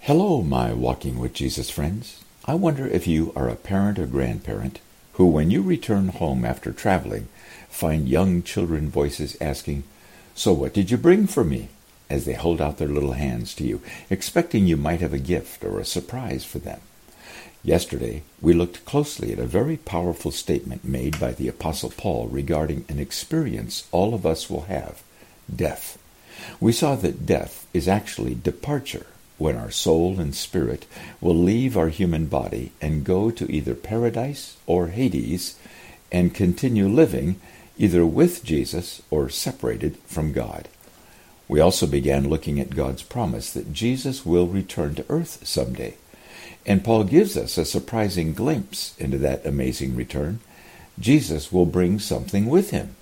Hello, my Walking with Jesus friends. I wonder if you are a parent or grandparent who, when you return home after traveling, find young children voices asking, "So what did you bring for me?" as they hold out their little hands to you, expecting you might have a gift or a surprise for them. Yesterday, we looked closely at a very powerful statement made by the Apostle Paul regarding an experience all of us will have, death. We saw that death is actually departure, when our soul and spirit will leave our human body and go to either paradise or Hades and continue living either with Jesus or separated from God. We also began looking at God's promise that Jesus will return to earth someday. And Paul gives us a surprising glimpse into that amazing return. Jesus will bring something with him.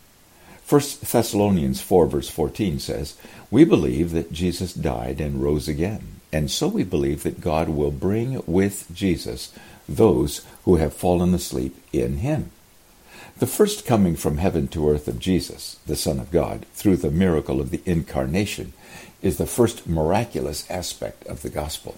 1 Thessalonians 4 verse 14 says, "We believe that Jesus died and rose again, and so we believe that God will bring with Jesus those who have fallen asleep in him." The first coming from heaven to earth of Jesus, the Son of God, through the miracle of the Incarnation, is the first miraculous aspect of the gospel.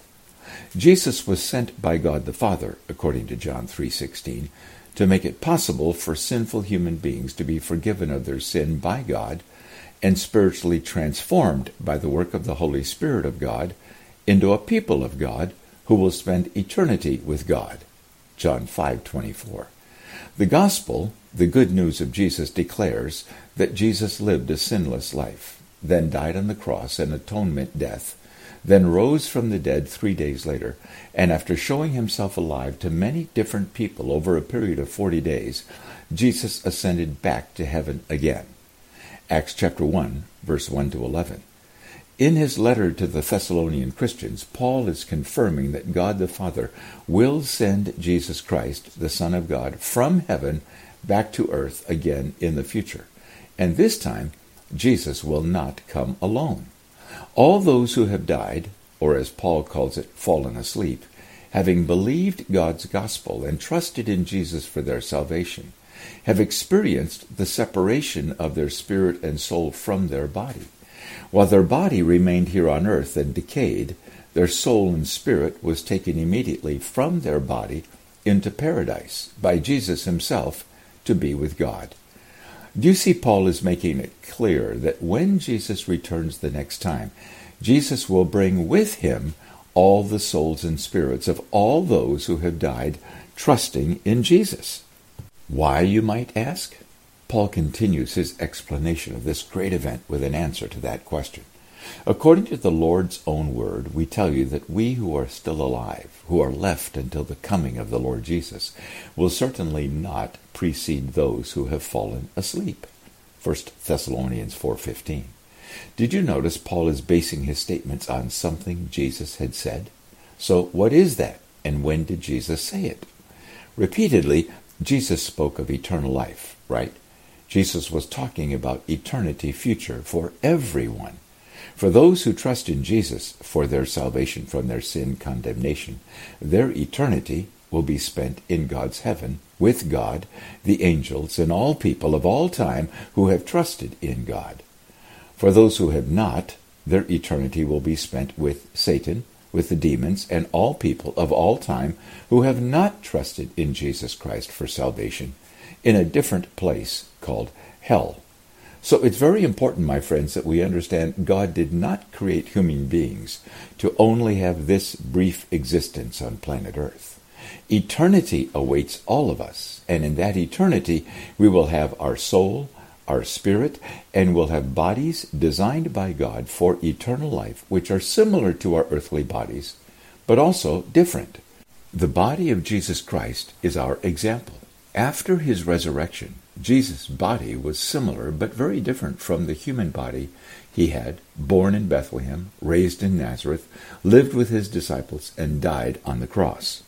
Jesus was sent by God the Father, according to John 3:16, to make it possible for sinful human beings to be forgiven of their sin by God and spiritually transformed by the work of the Holy Spirit of God into a people of God who will spend eternity with God. John 5:24. The gospel, the good news of Jesus, declares that Jesus lived a sinless life, then died on the cross an atonement death, then rose from the dead 3 days later, and after showing himself alive to many different people over a period of 40 days, Jesus ascended back to heaven again. Acts chapter 1, verse 1 to 11. In his letter to the Thessalonian Christians, Paul is confirming that God the Father will send Jesus Christ, the Son of God, from heaven back to earth again in the future. And this time, Jesus will not come alone. All those who have died, or as Paul calls it, fallen asleep, having believed God's gospel and trusted in Jesus for their salvation, have experienced the separation of their spirit and soul from their body. While their body remained here on earth and decayed, their soul and spirit was taken immediately from their body into paradise by Jesus himself to be with God. Do you see Paul is making it clear that when Jesus returns the next time, Jesus will bring with him all the souls and spirits of all those who have died trusting in Jesus? Why, you might ask? Paul continues his explanation of this great event with an answer to that question. According to the Lord's own word, we tell you that we who are still alive, who are left until the coming of the Lord Jesus, will certainly not precede those who have fallen asleep. 1 Thessalonians 4:15. Did you notice Paul is basing his statements on something Jesus had said? So what is that, and when did Jesus say it? Repeatedly, Jesus spoke of eternal life, right? Jesus was talking about eternity future for everyone. For those who trust in Jesus for their salvation from their sin condemnation, their eternity will be spent in God's heaven with God, the angels, and all people of all time who have trusted in God. For those who have not, their eternity will be spent with Satan, with the demons, and all people of all time who have not trusted in Jesus Christ for salvation in a different place called hell. So it's very important, my friends, that we understand God did not create human beings to only have this brief existence on planet Earth. Eternity awaits all of us, and in that eternity we will have our soul, our spirit, and will have bodies designed by God for eternal life, which are similar to our earthly bodies, but also different. The body of Jesus Christ is our example. After his resurrection, Jesus' body was similar but very different from the human body he had, born in Bethlehem, raised in Nazareth, lived with his disciples, and died on the cross.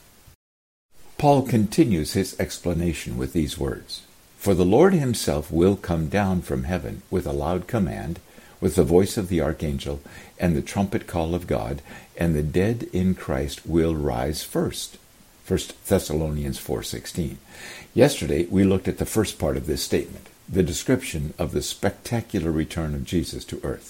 Paul continues his explanation with these words, "For the Lord himself will come down from heaven with a loud command, with the voice of the archangel, and the trumpet call of God, and the dead in Christ will rise first." 1 Thessalonians 4:16. Yesterday, we looked at the first part of this statement, the description of the spectacular return of Jesus to earth.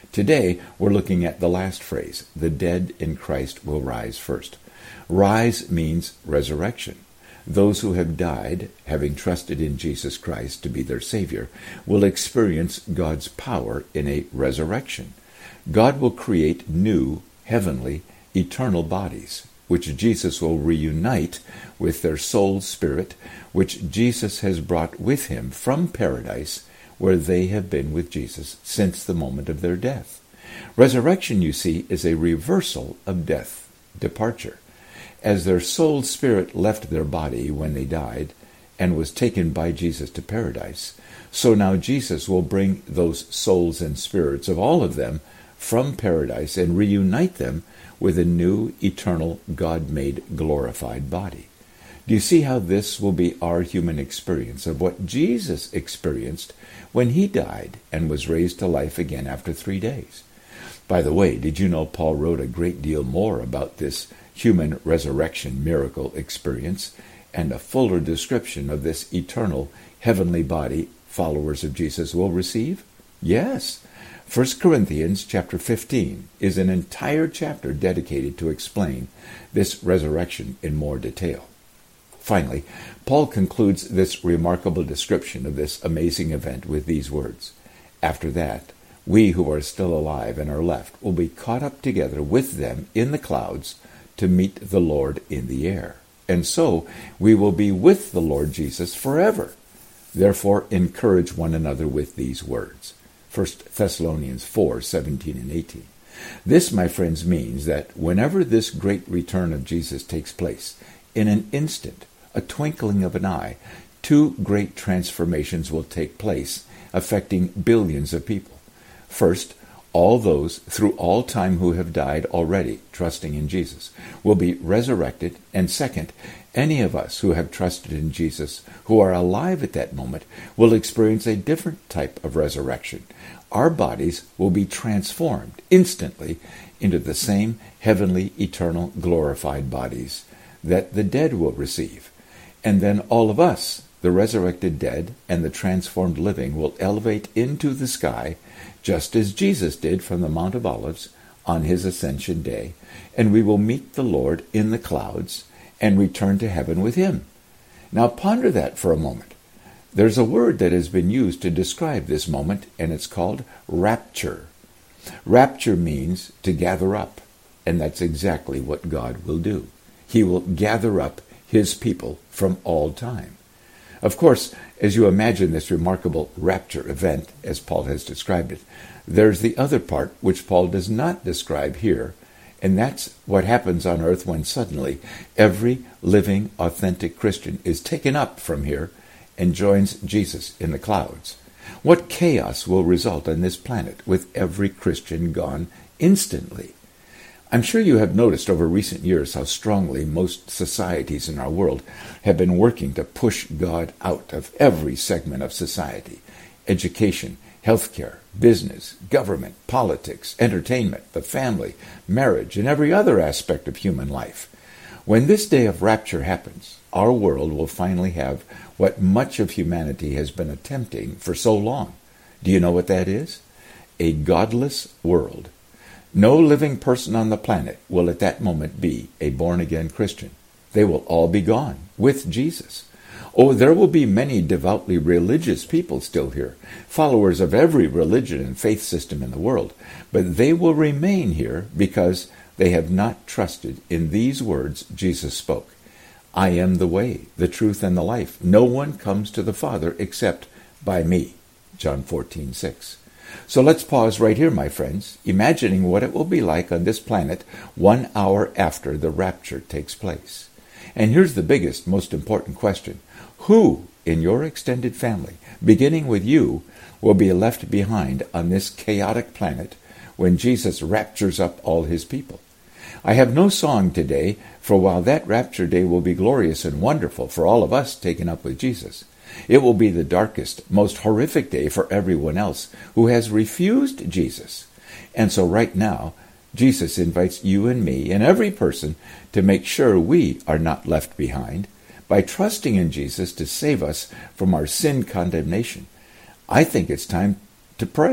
Today, we're looking at the last phrase, the dead in Christ will rise first. Rise means resurrection. Those who have died, having trusted in Jesus Christ to be their Savior, will experience God's power in a resurrection. God will create new, heavenly, eternal bodies, which Jesus will reunite with their soul spirit, which Jesus has brought with him from paradise, where they have been with Jesus since the moment of their death. Resurrection, you see, is a reversal of death, departure. As their soul spirit left their body when they died and was taken by Jesus to paradise, so now Jesus will bring those souls and spirits of all of them from paradise and reunite them with a new, eternal, God-made, glorified body. Do you see how this will be our human experience of what Jesus experienced when he died and was raised to life again after 3 days? By the way, did you know Paul wrote a great deal more about this human resurrection miracle experience and a fuller description of this eternal heavenly body followers of Jesus will receive? Yes. 1 Corinthians chapter 15 is an entire chapter dedicated to explain this resurrection in more detail. Finally, Paul concludes this remarkable description of this amazing event with these words, "After that, we who are still alive and are left will be caught up together with them in the clouds to meet the Lord in the air. And so we will be with the Lord Jesus forever. Therefore, encourage one another with these words." 1 Thessalonians 4:17 and 18. This, my friends, means that whenever this great return of Jesus takes place, in an instant, a twinkling of an eye, two great transformations will take place, affecting billions of people. First, all those through all time who have died already, trusting in Jesus, will be resurrected. And second, any of us who have trusted in Jesus, who are alive at that moment, will experience a different type of resurrection. Our bodies will be transformed instantly into the same heavenly, eternal, glorified bodies that the dead will receive. And then all of us, the resurrected dead and the transformed living, will elevate into the sky, just as Jesus did from the Mount of Olives on his ascension day, and we will meet the Lord in the clouds and return to heaven with him. Now ponder that for a moment. There's a word that has been used to describe this moment, and it's called rapture. Rapture means to gather up, and that's exactly what God will do. He will gather up his people from all time. Of course, as you imagine this remarkable rapture event, as Paul has described it, there's the other part which Paul does not describe here, and that's what happens on earth when suddenly every living, authentic Christian is taken up from here and joins Jesus in the clouds. What chaos will result on this planet with every Christian gone instantly? I'm sure you have noticed over recent years how strongly most societies in our world have been working to push God out of every segment of society. Education, healthcare, business, government, politics, entertainment, the family, marriage, and every other aspect of human life. When this day of rapture happens, our world will finally have what much of humanity has been attempting for so long. Do you know what that is? A godless world. No living person on the planet will at that moment be a born-again Christian. They will all be gone with Jesus. Oh, there will be many devoutly religious people still here, followers of every religion and faith system in the world, but they will remain here because they have not trusted in these words Jesus spoke. "I am the way, the truth, and the life. No one comes to the Father except by me." John 14:6. So let's pause right here, my friends, imagining what it will be like on this planet 1 hour after the rapture takes place. And here's the biggest, most important question. Who in your extended family, beginning with you, will be left behind on this chaotic planet when Jesus raptures up all his people? I have no song today, for while that rapture day will be glorious and wonderful for all of us taken up with Jesus, it will be the darkest, most horrific day for everyone else who has refused Jesus. And so right now, Jesus invites you and me and every person to make sure we are not left behind by trusting in Jesus to save us from our sin condemnation. I think it's time to pray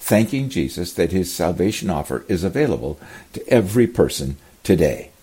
thanking Jesus that his salvation offer is available to every person today.